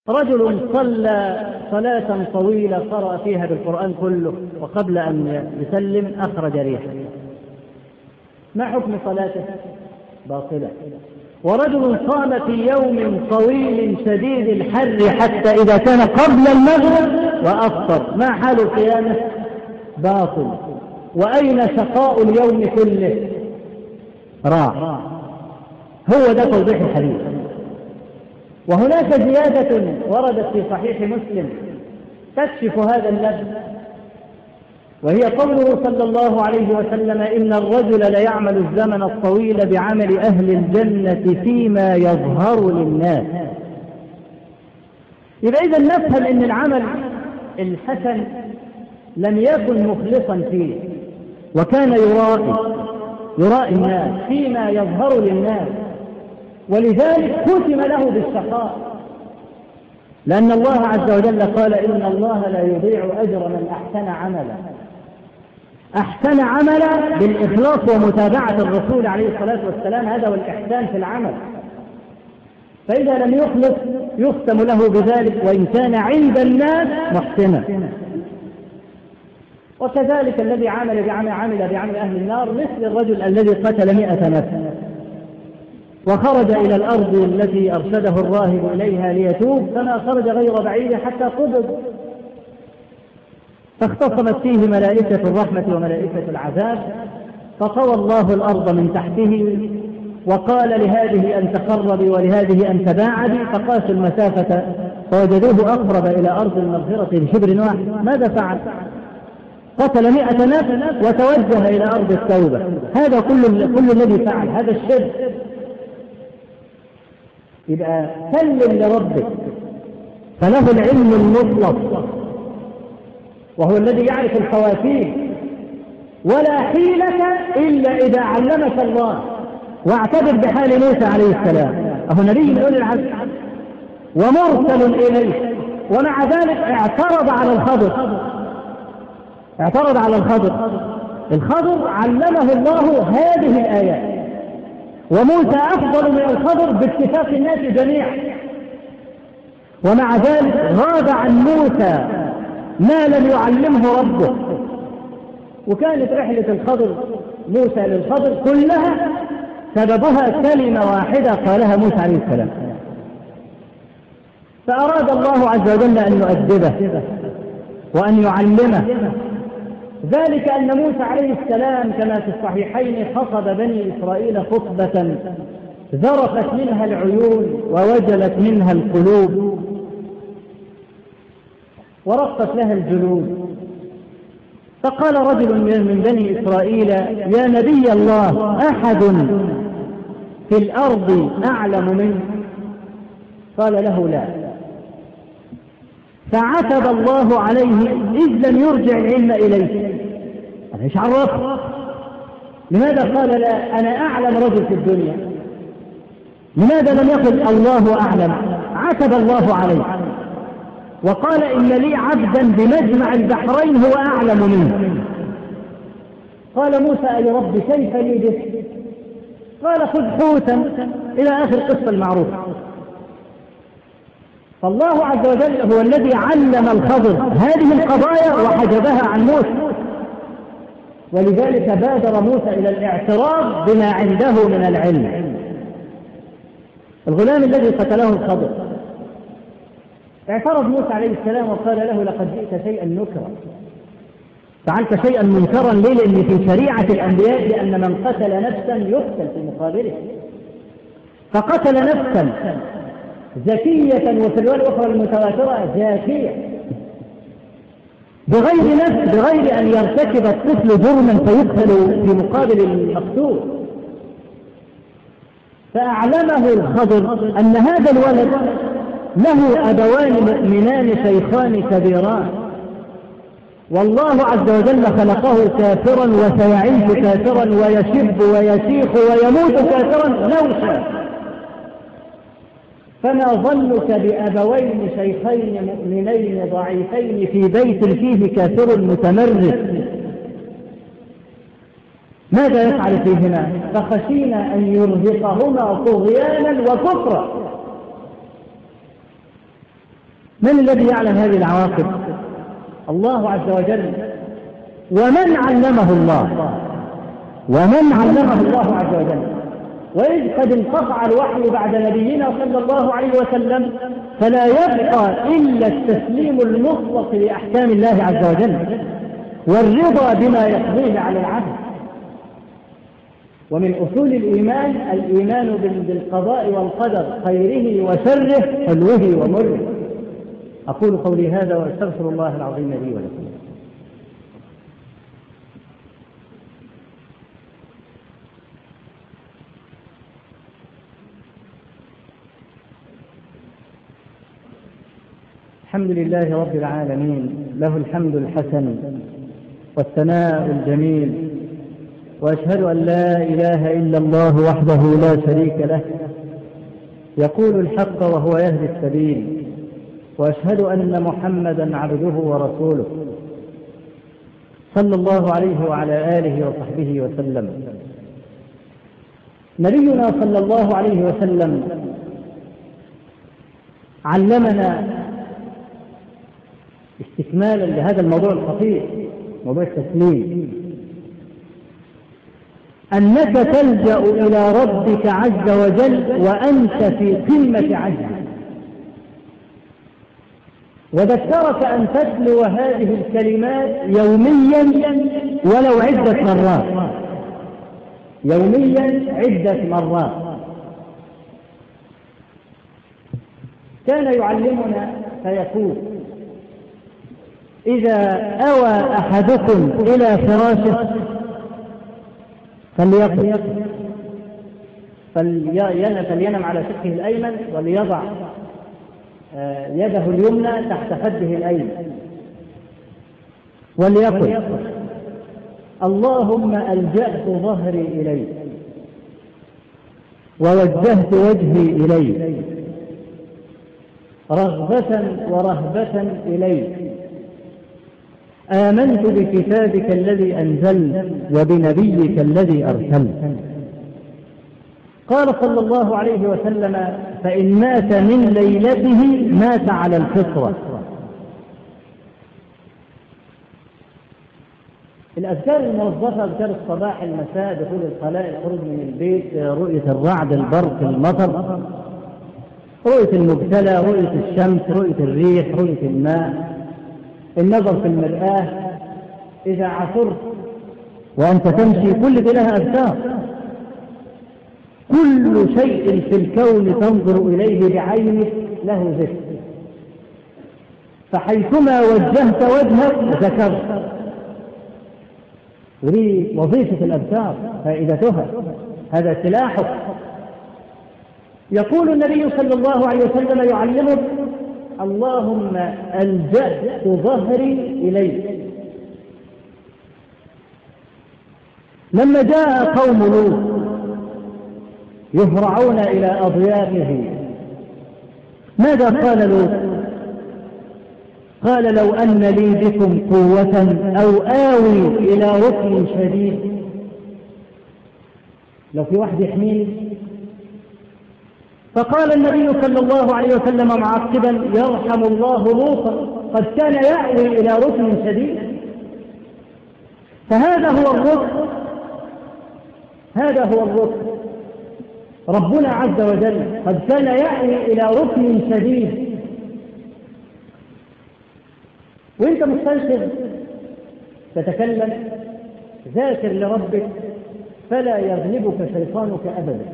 رجل صلى صلاة طويلة قرأ فيها بالقرآن كله، وقبل أن يسلم أخرج ريحا، ما حكم صلاته؟ باطلة. ورجل صام في يوم طويل شديد الحر حتى إذا كان قبل المغرب وأفطر، ما حال صيامه؟ باطل. وأين شقاء اليوم كله؟ راح. هو ده توضيح الحديث. وهناك زيادة وردت في صحيح مسلم تكشف هذا اللبس، وهي قوله صلى الله عليه وسلم: إن الرجل ليعمل الزمن الطويل بعمل أهل الجنة فيما يظهر للناس. يبقى إذا نفهم أن العمل الحسن لم يكن مخلصا فيه، وكان يرائي الناس فيما يظهر للناس، ولذلك ختم له بالشقاء، لأن الله عز وجل قال: إن الله لا يضيع أجر من أحسن عملا. أحسن عملا بالإخلاص ومتابعة الرسول عليه الصلاة والسلام، هذا هو الإحسان في العمل. فإذا لم يخلص يختم له بذلك، وإن كان عند الناس محسنا. وكذلك الذي عمل بعمل أهل النار مثل الرجل الذي قتل 100 نفس وخرج إلى الأرض التي أرشده الراهب إليها ليتوب، فما خرج غير بعيد حتى قبض، فاختصمت فيه ملائكة الرحمة وملائكة العذاب، فطوى الله الأرض من تحته وقال لهذه أن تقربي ولهذه أن تباعدي، فقاسوا المسافة فوجدوه أقرب إلى أرض المغفرة بشبر واحد. ماذا فعل؟ قتل 100 نفس وتوجه إلى أرض التوبة. هذا كل الذي فعل هذا الشرك. يبقى سلم لربك، فله العلم المطلق، وهو الذي يعرف الخواتيم، ولا حيلة إلا إذا علمك الله. واعتبر بحال موسى عليه السلام، أهو نبي من أولي العزم ومرسل إليه، ومع ذلك اعترض على الخضر علمه الله هذه الآيات، وموسى أفضل من الخضر باتفاق الناس جميعا، ومع ذلك غاب عن موسى ما لم يعلمه ربه. وكانت رحلة موسى للخضر كلها سببها كلمة واحدة قالها موسى عليه السلام، فأراد الله عز وجل أن يؤدبه وأن يعلمه. ذلك أن موسى عليه السلام كما في الصحيحين خطب بني إسرائيل خطبة ذرفت منها العيون ووجلت منها القلوب ورقت لها الجلود. فقال رجل من بني إسرائيل: يا نبي الله، أحد في الأرض أعلم منه؟ قال له: لا. فعتب الله عليه إذ لم يرجع العلم إليه. أنا إيش عرفه؟ لماذا قال: لا، أنا أعلم رجل في الدنيا؟ لماذا لم يقل الله أعلم؟ عتب الله عليه وقال: إن لي عبدا بمجمع البحرين هو أعلم منه. قال موسى: أي رب كيف لي به؟ قال: خذ حوتا، إلى آخر القصة المعروفة. فالله عز وجل هو الذي علم الخضر هذه القضايا وحجبها عن موسى، ولذلك بادر موسى إلى الاعتراف بما عنده من العلم. الغلام الذي قتله الخضر اعترف موسى عليه السلام وقال له: لقد جئت شيئا نكرا، فعلت شيئا منكرا. ليه؟ لأن في شريعة الأنبياء بأن من قتل نفسا يقتل في مقابله، فقتل نفسا زكية، وفي الرواية الأخرى المتواترة زاكية، بغير نفس، بغير أن يرتكب الطفل جرما فيقتل في مقابل المقتول. فأعلمه الخضر أن هذا الولد له أبوان مؤمنان شيخان كبيران، والله عز وجل خلقه كافرا وسيعيش كافرا ويشب ويشيخ ويموت كافرا نوشا، فما ظنك بأبوين شيخين مؤمنين ضعيفين في بيت فيه كافر متمرد؟ ماذا يفعل فيهما؟ فخشينا أن يرهقهما طغيانا وكفرا. من الذي يعلم هذه العواقب؟ الله عز وجل، ومن علمه الله، ومن علمه الله عز وجل. وإذ قد انقطع الوحي بعد نبينا صلى الله عليه وسلم، فلا يبقى إلا التسليم المطلق لأحكام الله عز وجل والرضا بما يقضيه على العبد. ومن أصول الإيمان بالقضاء والقدر، خيره وشره، حلوه ومره. أقول قولي هذا وأستغفر الله العظيم لي ولكم. الحمد لله رب العالمين، له الحمد الحسن والثناء الجميل، وأشهد أن لا إله إلا الله وحده لا شريك له، يقول الحق وهو يهدي السبيل، وأشهد أن محمدا عبده ورسوله صلى الله عليه وعلى آله وصحبه وسلم. نبينا صلى الله عليه وسلم علمنا استكمالا لهذا الموضوع الخطير، موضوع التسليم، أنك تلجأ إلى ربك عز وجل وأنت في قمة عجز. وذكرك أن تتلو هذه الكلمات يوميا ولو عدة مرات، يوميا عدة مرات. كان يعلمنا فيقول: إذا أوى أحدكم إلى فراشه فلينم على شقه الأيمن، وليضع يده اليمنى تحت خده الأيمن، وليقل: اللهم ألجأت ظهري إليك ووجهت وجهي إليك رغبة ورهبة إليك، آمنت بكتابك الذي أنزلت وبنبيك الذي أرسلت. قال صلى الله عليه وسلم: فإن مات من ليلته مات على الفطرة. الأذكار الموظفة: أذكار الصباح المساء، دخول الخلاء، الخروج من البيت، رؤية الرعد، البرق، المطر، رؤية المبتلى، رؤية الشمس، رؤية الريح، رؤية الماء، النظر في المرآة، إذا عثرت وأنت تمشي، كل دي لها أذكار. كل شيء في الكون تنظر إليه بعينك له ذكر، فحيثما وجهت وجهك ذكرت. ولي وظيفة الأذكار، فائدتها، هذا سلاحك. يقول النبي صلى الله عليه وسلم يعلمك: اللهم ألجأت ظهري إليك. لما جاء قوم لوط يهرعون إلى أضيافه، ماذا قال لوط؟ قال: لو أن لي بكم قوة أو آوي إلى ركن شديد. لو في واحد يحميني. فقال النبي صلى الله عليه وسلم معقبا: يرحم الله لوطا، قد كان يأوي إلى ركن شديد. فهذا هو الركن، هذا هو الركن. ربنا عز وجل قد كان يأوي إلى ركن شديد. وانت مستنشغ تتكلم، ذاكر لربك فلا يغلبك شيطانك أبدا،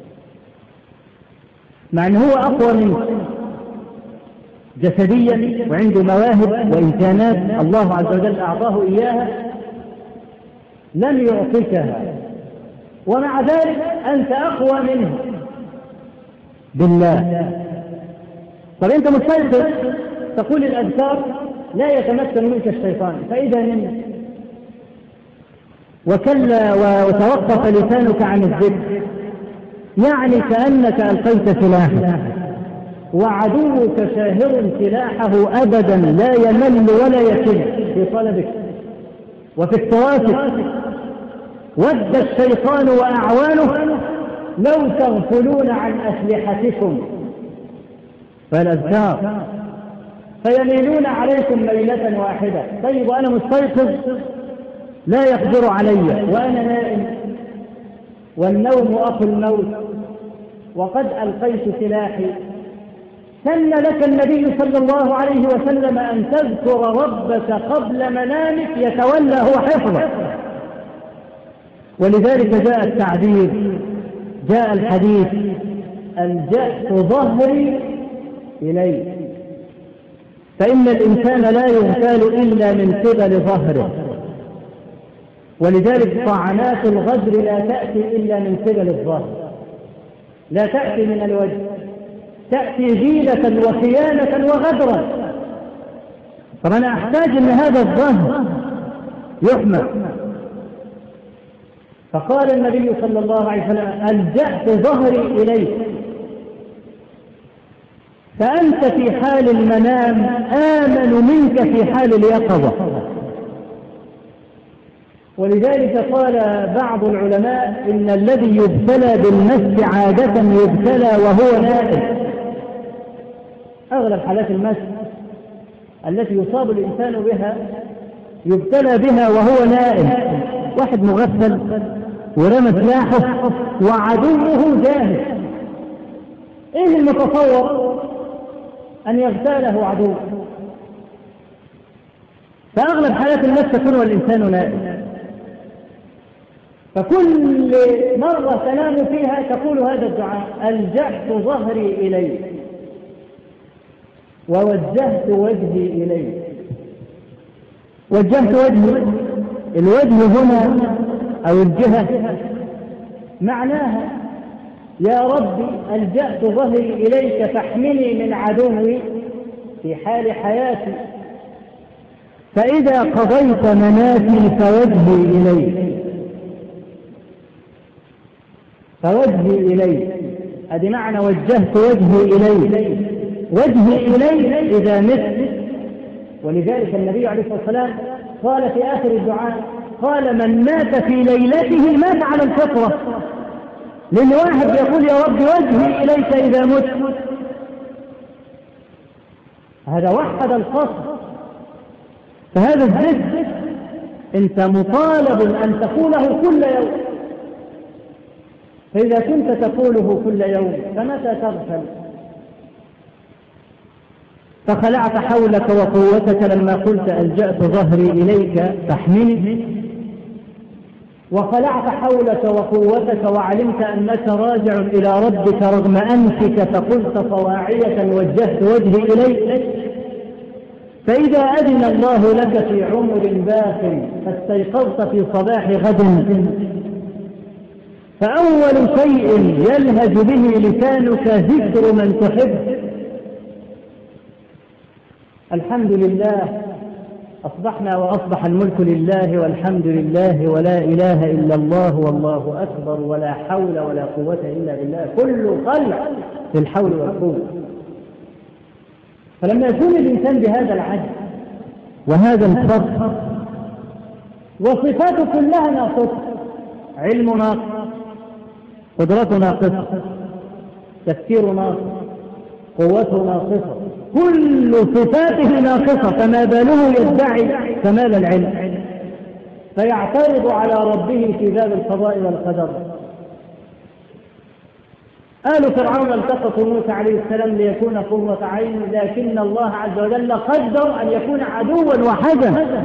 مع أنه هو أقوى منك جسديا وعنده مواهب وإمكانات الله عز وجل أعطاه إياها لم يعطيكها، ومع ذلك أنت أقوى منه بالله. طب أنت مستيقظ تقول الأذكار لا يتمكن منك الشيطان، فإذا نمت وكلا وتوقف لسانك عن الذكر، يعني كأنك ألقيت سلاحك، وعدوك شاهر سلاحه أبدا لا يمل ولا يكل في طلبك وفي التوافق. ود الشيطان وأعوانه لو تغفلون عن أسلحتكم. فالأذكار فيميلون عليكم ميلة واحدة. طيب وأنا مستيقظ لا يقدر علي وأنا نائم، والنوم أخو الموت، وقد ألقيت سلاحي. سن لك النبي صلى الله عليه وسلم أن تذكر ربك قبل منامك يتولى هو حفظك. ولذلك جاء التعبير، جاء الحديث: ألجأت ظهري إليه. فإن الإنسان لا يغتال إلا من قبل ظهره، ولذلك طعنات الغدر لا تأتي إلا من قبل الظهر، لا تأتي من الوجه، تأتي غيلة وخيانة وغدرا. فأنا أحتاج أن هذا الظهر يحمى. فقال النبي صلى الله عليه وسلم: ألجأت ظهري إليك. فأنت في حال المنام آمن منك في حال اليقظة. ولذلك قال بعض العلماء: إن الذي يبتلى بالمس عادة يبتلى وهو نائم. أغلب حالات المس التي يصاب الإنسان بها يبتلى بها وهو نائم. واحد مغفل ورمى سلاحه وعدوه جاهز، إيه المتصور؟ أن يغتاله عدوه. فأغلب حالات المس تكون والإنسان نائم. فكل مرة تنام فيها تقول هذا الدعاء: ألجأت ظهري إليك ووجهت وجهي إليك. وجهت وجهي، الوجه هنا أو الجهة معناها: يا ربي ألجأت ظهري إليك فاحمني من عدوي في حال حياتي، فإذا قضيت مناسي فوجهي إليك. فوجهي إليك، هذه معنى وجهت وجهي إليك. وجهي إليك إذا مت. ولذلك النبي عليه الصلاة والسلام قال في آخر الدعاء، قال: من مات في ليلته مات على الفطرة. لأن واحد يقول: يا رب وجهي إليك إذا مت، هذا وحد القصد. فهذا الذكر أنت مطالب أن تقوله كل يوم. فإذا كنت تقوله كل يوم فمتى تغفل؟ فخلعت حولك وقوتك لما قلت: ألجأت ظهري إليك فاحمني، وخلعت حولك وقوتك وعلمت أنك راجع إلى ربك رغم أنفك فقلت طواعية: وجهت وجهي إليك. فإذا أذن الله لك في عمر باق فاستيقظت في صباح غد، فأول شيء يلهج به لسانك ذكر من تحب. الحمد لله، أصبحنا وأصبح الملك لله والحمد لله ولا إله إلا الله والله أكبر ولا حول ولا قوة إلا بالله. كل خلق في الحول والقوة. فلما يكون الإنسان بهذا العجز وهذا الفرق وصفاته كلها ناقصة، علم ناقص، قدرته ناقصة، تفكير ناقص، قوته ناقصة، كل صفاته ناقصة، فما باله يدعي كمال العلم فيعترض على ربه في باب القضاء والقدر. آل فرعون التقطوا موسى عليه السلام ليكون قرة عين، لكن الله عز وجل قدر أن يكون عدوا وحزنا،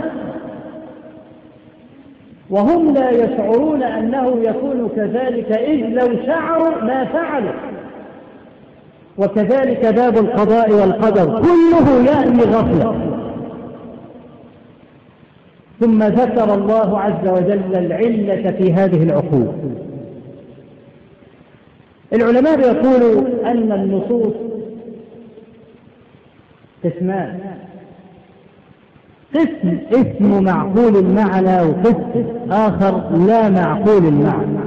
وهم لا يشعرون أنه يكون كذلك، إذ لو شعروا ما فعلوا. وكذلك باب القضاء والقدر كله يأتي غفلة. ثم ذكر الله عز وجل العلة في هذه العقول. العلماء يقولوا أن النصوص قسمان: قسم اسم معقول المعنى، وقسم آخر لا معقول المعنى.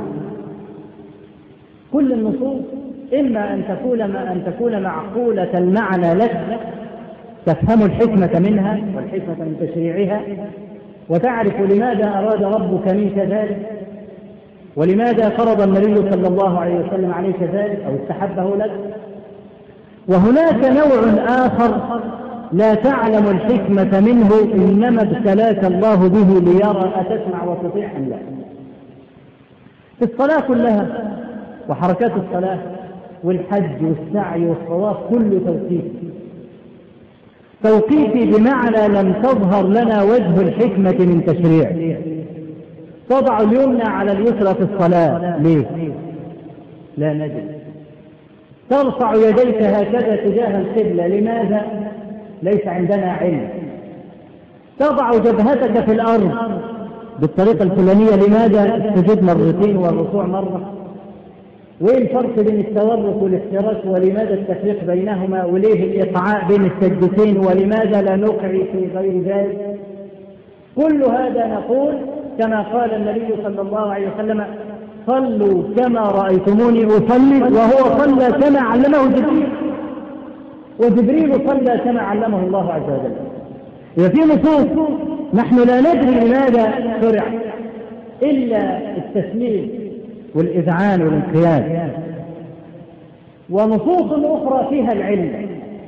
كل النصوص إما أن تكون معقولة المعنى لك، تفهم الحكمة منها والحكمة من تشريعها، وتعرف لماذا أراد ربك منك ذلك، ولماذا فرض النبي صلى الله عليه وسلم عليك ذلك أو استحبه لك. وهناك نوع آخر لا تعلم الحكمة منه، إنما ابتلاك الله به ليرى أتسمع وتطيع أم لا. في الصلاة كلها وحركات الصلاة والحج والسعي والطواف كله توقيفي بمعنى لم تظهر لنا وجه الحكمة من تشريع. تضع اليمنى على اليسرى في الصلاة ليه؟ لا نجد. ترفع يديك هكذا تجاه القبلة لماذا؟ ليس عندنا علم. تضع جبهتك في الأرض بالطريقة الفلانية لماذا؟ السجود مرتين والركوع مرة. وإيه الفرق بين التورك والافتراش ولماذا التفريق بينهما؟ وليه الإقعاء بين السجدتين ولماذا لا نقعي في غير ذلك؟ كل هذا نقول كما قال النبي صلى الله عليه وسلم صلوا كما رأيتموني أصلي، وهو صلى كما علمه جبريل، وجبريل صلى كما علمه الله عز وجل. إذا في نصوص نحن لا ندري لماذا شرع إلا التسليم والإذعان والانقياد، ونصوص أخرى فيها العلة.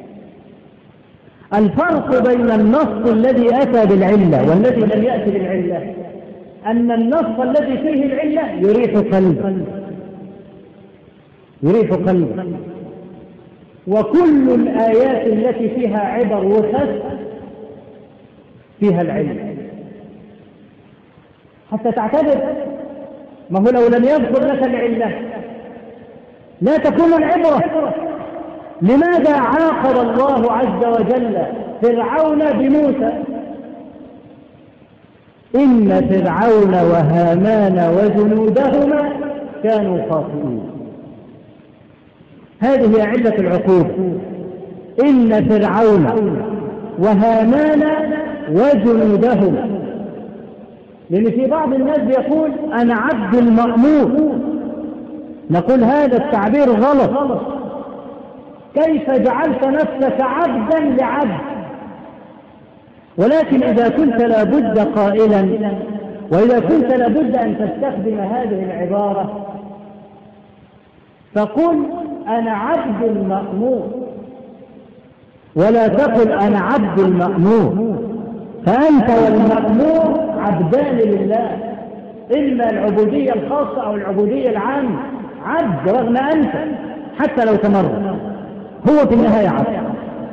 الفرق بين النص الذي أتى بالعلة والذي لم يأتي بالعلة أن النص الذي فيه العلة يريح قلبا، وكل الآيات التي فيها عبر وخس فيها العلة، حتى تعتبر. ما هو لو لم يذكر لك العلة لا تكون العبرة. لماذا عاقب الله عز وجل فرعون بموسى؟ إن فرعون وهامان وجنودهما كانوا خاطئين. هذه هي علة العقوبة. إن فرعون وهامان وجنودهما. لأن في بعض الناس يقول أنا عبد المأمور، نقول هذا التعبير غلط. كيف جعلت نفسك عبدا لعبد؟ ولكن إذا كنت لابد قائلا، وإذا كنت لابد أن تستخدم هذه العبارة، فقل أنا عبد المأمور، ولا تقل أنا عبد المأمور. فأنت والمأمور عبدان لله، إما العبودية الخاصة أو العبودية العامة. عبد رغم أنت حتى لو تمرد، هو في النهاية عبد.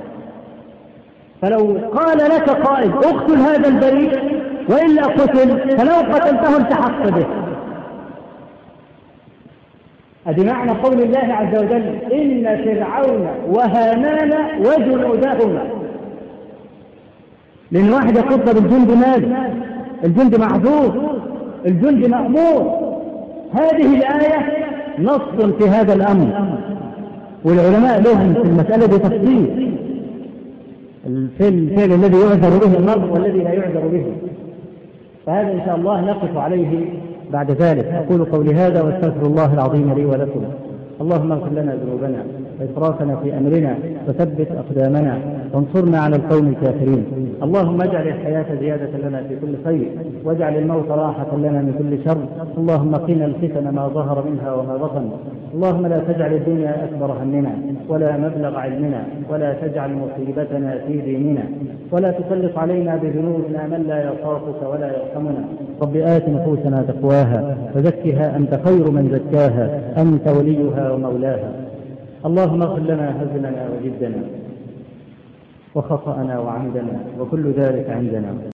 فلو قال لك قائد اقتل هذا البريء وإلا قتل، فلو قتلته التحقت به. هذا معنى قول الله عز وجل إن فرعون وهامان وجنودهما. لأن واحد يقصد الجند ماذا؟ الجند معذور، الجند مأمور. هذه الآية نص في هذا الأمر، والعلماء لهم في المسألة بتفصيل الفعل الذي يعذر به المرء والذي لا يعذر به. فهذا إن شاء الله نقف عليه بعد ذلك. أقول قولي هذا واستغفر الله العظيم لي ولكم. اللهم اغفر لنا ذنوبنا وإسرافنا في أمرنا وثبت أقدامنا وانصرنا على القوم الكافرين. اللهم اجعل الحياة زيادة لنا في كل خير، واجعل الموت راحة لنا من كل شر. اللهم قنا الفتن ما ظهر منها وما بطن. اللهم لا تجعل الدنيا أكبر همنا ولا مبلغ علمنا، ولا تجعل مصيبتنا في ديننا، ولا تسلط علينا بذنوبنا من لا يخافك ولا يرحمنا. رب آت نفوسنا تقواها وزكها أنت خير من زكاها، أنت وليها ومولاها. اللهم اغفر لنا هزلنا وجدنا وخطأنا وعمدنا وكل ذلك عندنا.